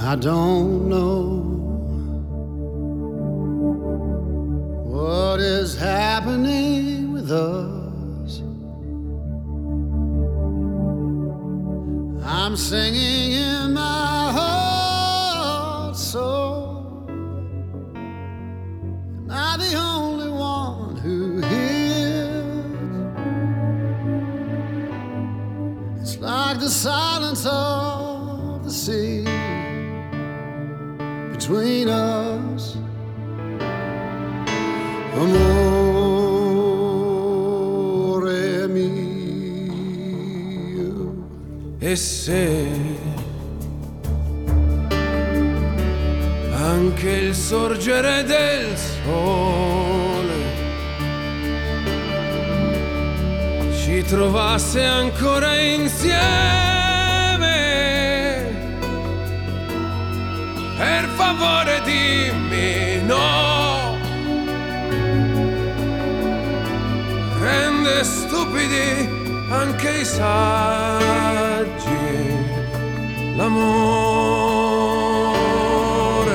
I don't know what is happening with us. I'm singing in my heart, so am I the only one who hears? It's like the silence of the sea between us. Amore mio. E se anche il sorgere del sole ci trovasse ancora insieme, per favore dimmi no, rende stupidi anche i saggi, l'amore,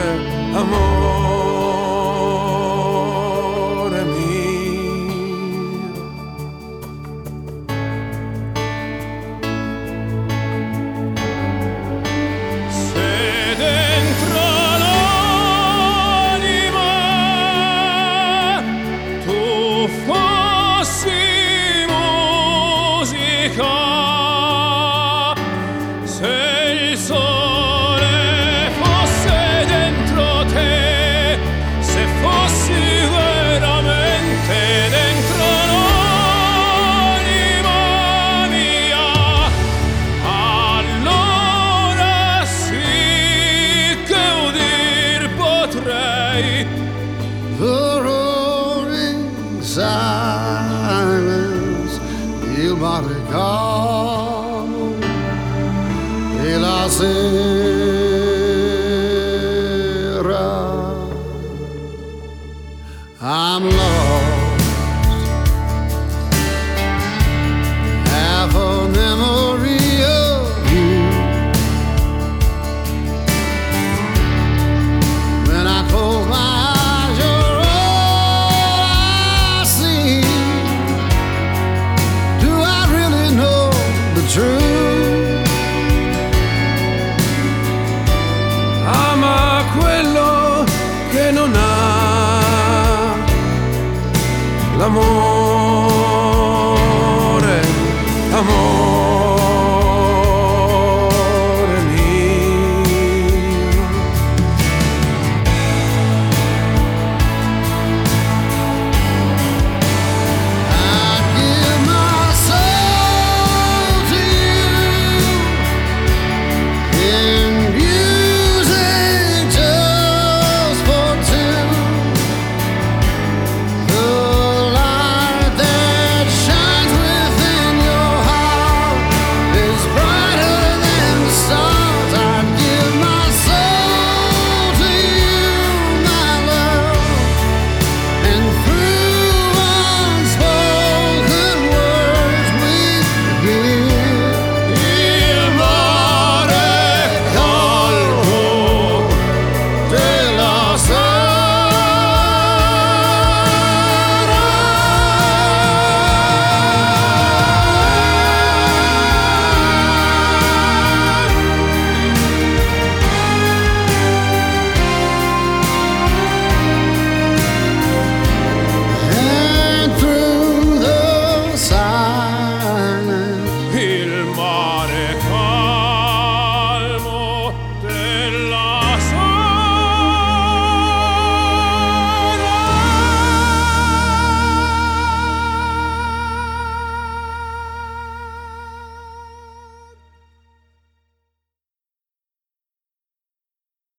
amore mio. Se dentro l'anima tu fossi musica, se il sole fosse dentro te, se fossi veramente dentro l'anima mia, allora sì che udir potrei The roaring silence, il barricado e la sera.